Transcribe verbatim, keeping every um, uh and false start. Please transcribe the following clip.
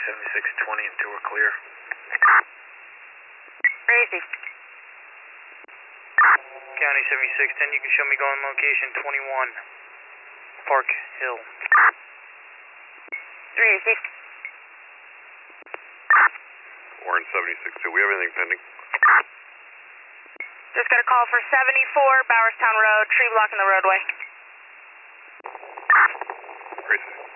seventy-six twenty and two are clear. Crazy. County seventy-six ten, you can show me going location twenty-one, Park Hill. three easy. Warren seventy-six two, we have anything pending? Just got a call for seventy-four, Bowerstown Road, tree blocking the roadway. Crazy.